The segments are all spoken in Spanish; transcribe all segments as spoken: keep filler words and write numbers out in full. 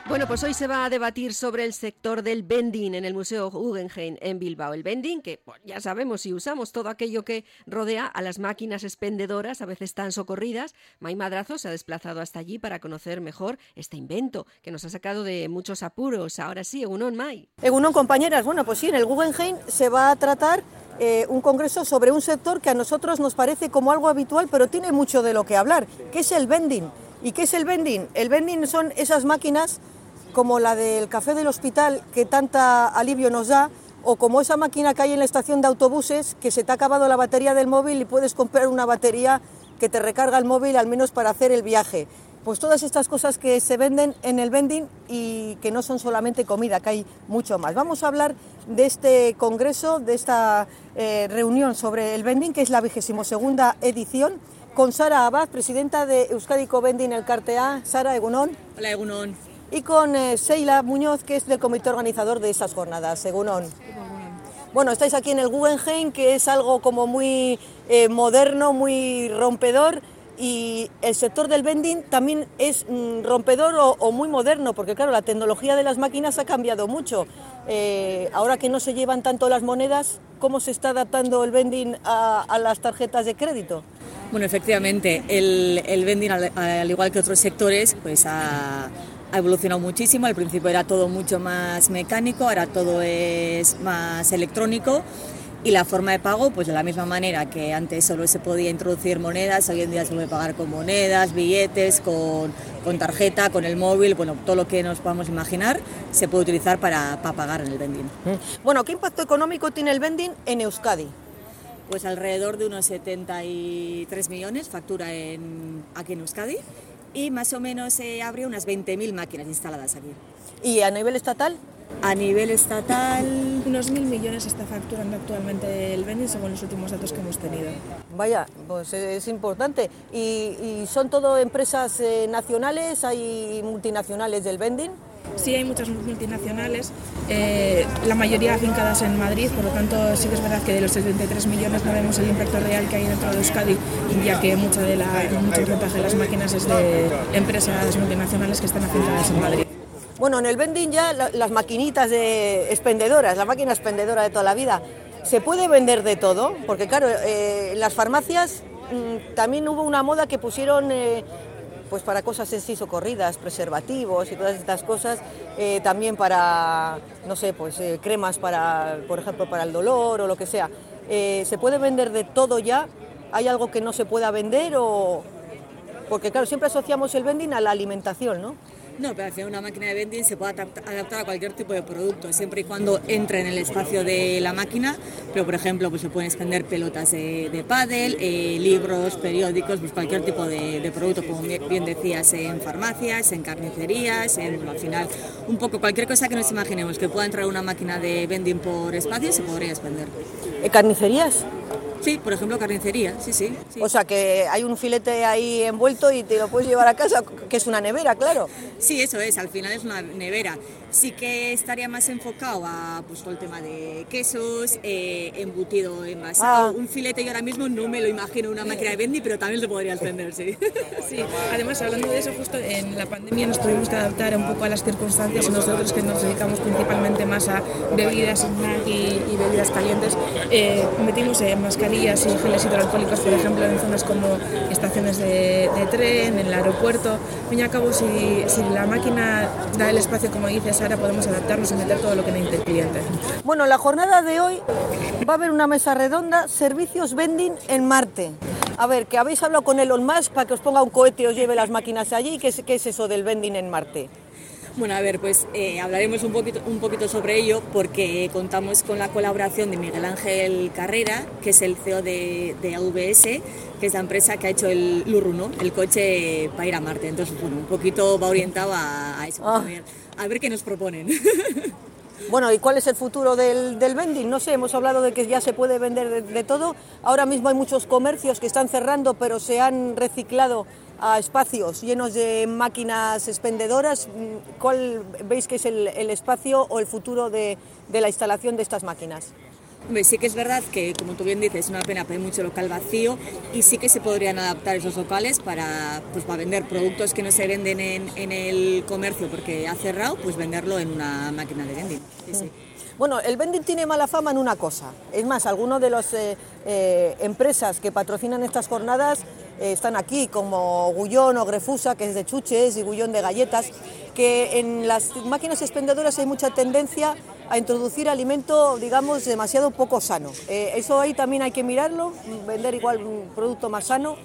Bueno, pues hoy se va a debatir sobre el sector del vending en el Museo Guggenheim en Bilbao. El vending, que pues, ya sabemos y usamos todo aquello que rodea a las máquinas expendedoras, a veces tan socorridas. Mai Madrazo se ha desplazado hasta allí para conocer mejor este invento que nos ha sacado de muchos apuros. Ahora sí, Egunon, Mai. Egunon, compañeras. Bueno, pues sí, en el Guggenheim se va a tratar eh, un congreso sobre un sector que a nosotros nos parece como algo habitual, pero tiene mucho de lo que hablar, que es el vending. ¿Y qué es el vending? El vending son esas máquinas como la del café del hospital que tanta alivio nos da, o como esa máquina que hay en la estación de autobuses que se te ha acabado la batería del móvil y puedes comprar una batería que te recarga el móvil al menos para hacer el viaje. Pues todas estas cosas que se venden en el vending y que no son solamente comida, que hay mucho más. Vamos a hablar de este congreso, de esta eh, reunión sobre el vending, que es la vigésimo segunda edición, con Sara Abad, presidenta de Euskadiko Vending Elkartea. Sara, Egunon. Hola, Egunon. Y con eh, Sheila Muñoz, que es del comité organizador de esas jornadas. Egunon. Bueno, estáis aquí en el Guggenheim, que es algo como muy eh, moderno, muy rompedor, y el sector del vending también es mm, rompedor o, o muy moderno, porque claro, la tecnología de las máquinas ha cambiado mucho. Eh, ahora que no se llevan tanto las monedas, ¿cómo se está adaptando el vending a, a las tarjetas de crédito? Bueno, efectivamente, el, el vending, al, al igual que otros sectores, pues ha... ha evolucionado muchísimo. Al principio era todo mucho más mecánico, ahora todo es más electrónico, y la forma de pago, pues de la misma manera que antes solo se podía introducir monedas, hoy en día se puede pagar con monedas, billetes, con, con tarjeta, con el móvil, bueno, todo lo que nos podamos imaginar se puede utilizar para, para pagar en el vending. Bueno, ¿qué impacto económico tiene el vending en Euskadi? Pues alrededor de unos setenta y tres millones factura en, aquí en Euskadi. Y más o menos eh, habría unas veinte mil máquinas instaladas aquí. ¿Y a nivel estatal? A nivel estatal... Unos mil millones está facturando actualmente el vending según los últimos datos que hemos tenido. Vaya, pues es importante. ¿Y, y son todo empresas eh, nacionales? ¿Hay multinacionales del vending? Sí, hay muchas multinacionales, eh, la mayoría afincadas en Madrid, por lo tanto sí que es verdad que de los setenta y tres millones no vemos el impacto real que hay dentro de Euskadi, ya que mucha de la, mucho porcentaje de las máquinas es de empresas multinacionales que están afincadas en Madrid. Bueno, en el vending ya la, las maquinitas de expendedoras, la máquina expendedora de toda la vida, ¿se puede vender de todo? Porque claro, eh, en las farmacias mmm, también hubo una moda que pusieron... Eh, pues para cosas así socorridas, preservativos y todas estas cosas, eh, también para, no sé, pues eh, cremas para, por ejemplo, para el dolor o lo que sea. Eh, ¿Se puede vender de todo ya? ¿Hay algo que no se pueda vender o...? Porque claro, siempre asociamos el vending a la alimentación, ¿no? No, pero al final una máquina de vending se puede adaptar a cualquier tipo de producto, siempre y cuando entre en el espacio de la máquina, pero por ejemplo pues se pueden expender pelotas de, de pádel, eh, libros, periódicos, pues cualquier tipo de, de producto, como bien decías, en farmacias, en carnicerías, en, bueno, al final un poco cualquier cosa que nos imaginemos que pueda entrar una máquina de vending por espacio se podría expender. ¿Carnicerías? Sí, por ejemplo, carnicería, sí, sí, sí. O sea, que hay un filete ahí envuelto y te lo puedes llevar a casa, que es una nevera, claro. Sí, eso es, al final es una nevera. Sí que estaría más enfocado a pues, todo el tema de quesos, eh, embutido envasado. Ah. Un filete yo ahora mismo no me lo imagino una máquina de vending, pero también se podría extender, sí. Sí, además, hablando de eso, justo en la pandemia nos tuvimos que adaptar un poco a las circunstancias, nosotros que nos dedicamos principalmente más a bebidas, snack y, y bebidas calientes, eh, metimos en mascarillas y geles hidroalcohólicos, por ejemplo, en zonas como estaciones de, de tren, en el aeropuerto. Al fin y al cabo, si, si la máquina da el espacio, como dices, ahora podemos adaptarnos y meter todo lo que necesite el cliente. Bueno, la jornada de hoy va a haber una mesa redonda, servicios vending en Marte. A ver, que habéis hablado con Elon Musk para que os ponga un cohete y os lleve las máquinas allí. ¿Qué es, qué es eso del vending en Marte? Bueno, a ver, pues eh, hablaremos un poquito, un poquito sobre ello porque contamos con la colaboración de Miguel Ángel Carrera, que es el C E O de, de A V S, que es la empresa que ha hecho el Lurru, el coche para ir a Marte. Entonces, bueno, un poquito va orientado a, a eso, ah. a, ver, a ver qué nos proponen. Bueno, ¿y cuál es el futuro del, del vending? No sé, hemos hablado de que ya se puede vender de, de todo. Ahora mismo hay muchos comercios que están cerrando, pero se han reciclado a espacios llenos de máquinas expendedoras. ¿Cuál veis que es el, el espacio o el futuro de, de la instalación de estas máquinas? Hombre, sí que es verdad que, como tú bien dices, es una pena, pero hay mucho local vacío y sí que se podrían adaptar esos locales para, pues, para vender productos que no se venden en, en el comercio porque ha cerrado, pues venderlo en una máquina de vending. Sí, sí. Bueno, el vending tiene mala fama en una cosa. Es más, algunas de las eh, eh, empresas que patrocinan estas jornadas eh, están aquí, como Gullón o Grefusa, que es de chuches, y Gullón de galletas, que en las máquinas expendedoras hay mucha tendencia a introducir alimento, digamos, demasiado poco sano. Eh, eso ahí también hay que mirarlo, vender igual un producto más sano.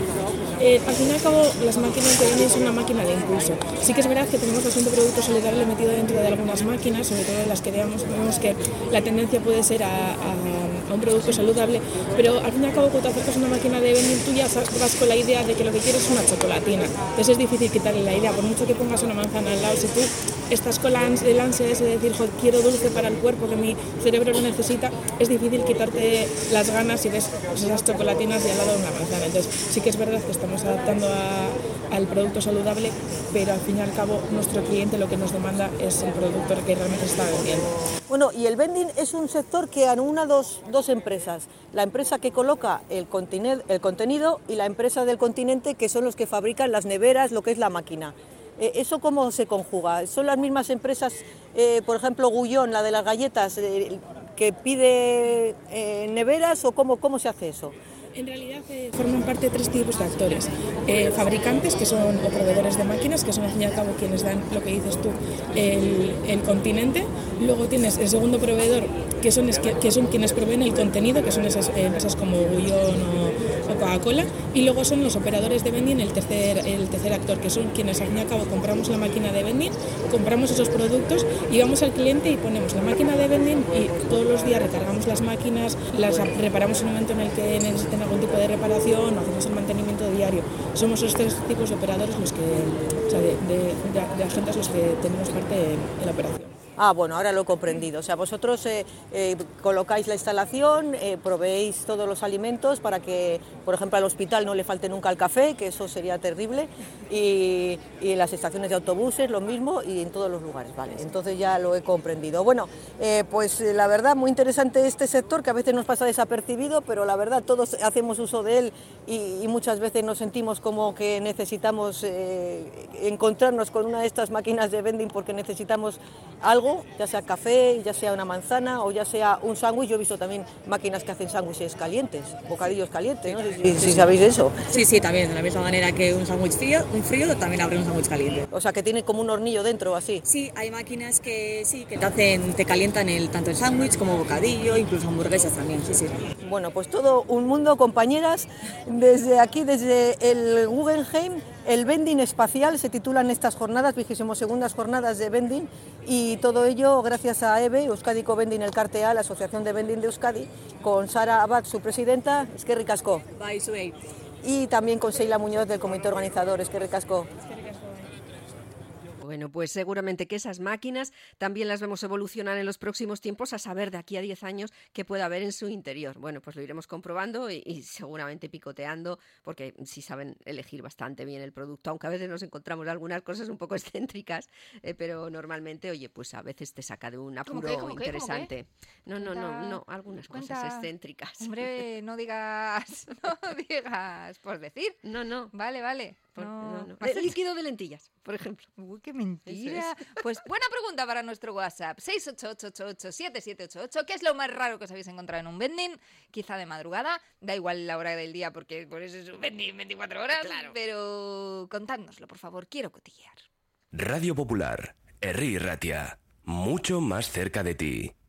Eh, al fin y al cabo, las máquinas de vending son una máquina de impulso. Sí que es verdad que tenemos bastante producto saludable metido dentro de algunas máquinas, sobre todo las que veamos, vemos que la tendencia puede ser a, a, a un producto saludable, pero al fin y al cabo, cuando te acercas a una máquina de vending, tú ya vas con la idea de que lo que quieres es una chocolatina. Entonces es difícil quitarle la idea, por mucho que pongas una manzana al lado, si tú estás con la ans- el ansia ese de decir, joder, quiero dulce para el cuerpo, que mi cerebro lo necesita, es difícil quitarte las ganas si ves pues, esas chocolatinas y al lado de una manzana. Entonces sí que es verdad que estamos adaptando a, al producto saludable, pero al fin y al cabo nuestro cliente lo que nos demanda es el producto que realmente está vendiendo. Bueno, y el vending es un sector que aúna dos, dos empresas, la empresa que coloca el, contine- el contenido y la empresa del continente, que son los que fabrican las neveras, lo que es la máquina. Eh, ¿Eso cómo se conjuga? ¿Son las mismas empresas, eh, por ejemplo, Gullón, la de las galletas, eh, que pide eh, neveras o cómo, cómo se hace eso? En realidad eh, forman parte de tres tipos de actores. Eh, fabricantes, que son o proveedores de máquinas, que son al fin y al cabo quienes dan lo que dices tú, el, el continente. Luego tienes el segundo proveedor, que son, que, que son quienes proveen el contenido, que son esas eh, empresas como Gullón o, o Coca-Cola. Y luego son los operadores de vending, el tercer, el tercer actor, que son quienes al fin y al cabo compramos la máquina de vending, compramos esos productos y vamos al cliente y ponemos la máquina de vending y todos los días recargamos las máquinas, las reparamos en un momento en el que necesiten algún tipo de reparación, hacemos el mantenimiento diario. Somos los tres tipos de operadores los que, o sea, de, de, de, de agentes los que tenemos parte en, en la operación. Ah, bueno, ahora lo he comprendido. O sea, vosotros eh, eh, colocáis la instalación, eh, proveéis todos los alimentos para que, por ejemplo, al hospital no le falte nunca el café, que eso sería terrible, y, y en las estaciones de autobuses lo mismo y en todos los lugares, vale. Entonces ya lo he comprendido. Bueno, eh, pues la verdad, muy interesante este sector, que a veces nos pasa desapercibido, pero la verdad todos hacemos uso de él y, y muchas veces nos sentimos como que necesitamos eh, encontrarnos con una de estas máquinas de vending porque necesitamos algo, ya sea café, ya sea una manzana o ya sea un sándwich. Yo he visto también máquinas que hacen sándwiches calientes, bocadillos calientes, no sé si, si sabéis eso. Sí, sí, también, de la misma manera que un sándwich frío, un frío también habrá un sándwich caliente. O sea, que tiene como un hornillo dentro, así. Sí, hay máquinas que sí, que te hacen, te calientan el, tanto el sándwich como bocadillo, incluso hamburguesas también, sí, sí. Bueno, pues todo un mundo, compañeras, desde aquí, desde el Guggenheim, el vending espacial, se titulan estas jornadas, vigésimo segundas jornadas de vending, y todo ello gracias a E B E, Euskadiko Vending Elkartea, la Asociación de Vending de Euskadi, con Sara Abad, su presidenta, eskerrik asko. Bai, zuei. Y también con Sheila Muñoz del comité organizador, eskerrik asko. Bueno, pues seguramente que esas máquinas también las vemos evolucionar en los próximos tiempos, a saber de aquí a diez años qué puede haber en su interior. Bueno, pues lo iremos comprobando y, y seguramente picoteando, porque sí saben elegir bastante bien el producto, aunque a veces nos encontramos algunas cosas un poco excéntricas, eh, pero normalmente, oye, pues a veces te saca de un apuro ¿Cómo qué, cómo qué, interesante. cómo qué? No, no, Cuenta, no, no, algunas cuenta, cosas excéntricas. Hombre, no digas, no digas por decir. No, no. Vale, vale. Por, no, no, no. Más El líquido de lentillas, por ejemplo. Uy, qué mentira. Es. Pues buena pregunta para nuestro WhatsApp. seis ocho ocho ocho ocho siete siete ocho ocho. ¿Qué es lo más raro que os habéis encontrado en un vending? Quizá de madrugada. Da igual la hora del día porque por eso es un vending veinticuatro horas. Claro. Pero contádnoslo, por favor. Quiero cotillear. Radio Popular, Herri Ratia. Mucho más cerca de ti.